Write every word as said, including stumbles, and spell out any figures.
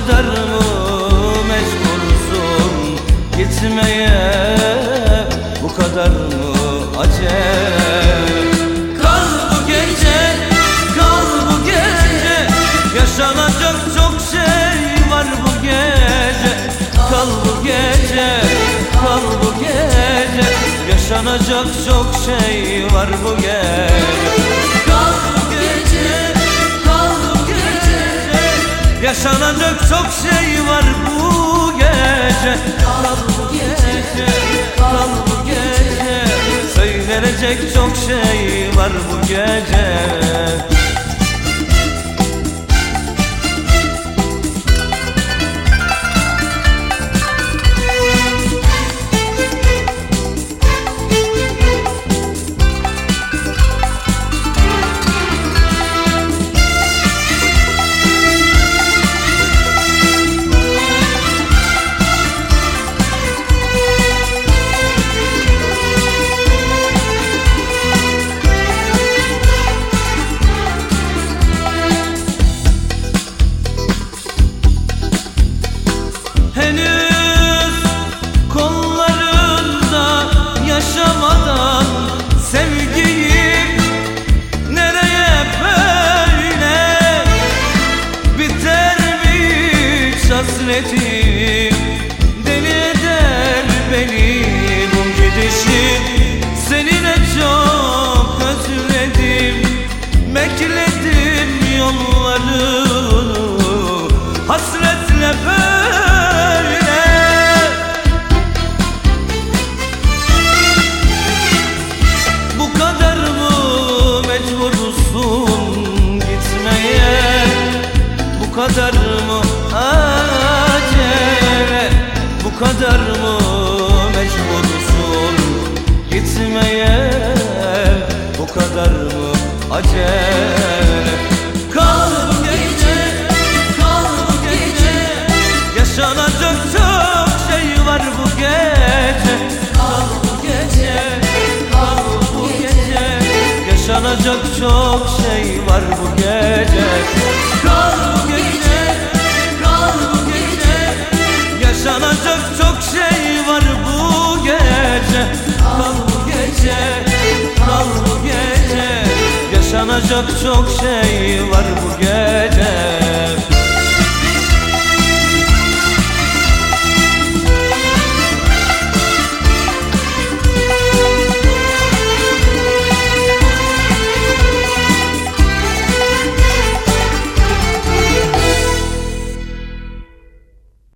kadar mı mecbursun gitmeye, bu kadar mı acele? Kal bu gece, kal bu gece, yaşanacak çok şey var bu gece. Kal bu gece, kal bu gece, yaşanacak çok şey var bu gece. Kal bu gece, kal bu gece, yaşanacak çok şey var bu gece. Kal bu gece, kal bu gece, söylenecek çok şey var bu gece. Henüz kollarında yaşamadan sevgiyim, nereye böyle biter mi hasretim? Deli eder beni bu gidişim, seninle çok özledim. Bekledim yollarını hasretle böyle. Bu kadar mı mecbursun gitmeye, bu kadar mı acele? Bu kadar mı mecbursun gitmeye, bu kadar mı acele? Kal bu gece, kal bu gece, yaşanacak çok şey var bu gece. Kal bu gece, kal bu gece, yaşanacak çok şey var bu gece. Kal bu gece, kal bu gece, yaşanacak çok şey var bu gece. Kal bu gece, kal bu gece, yaşanacak çok şey var bu gece.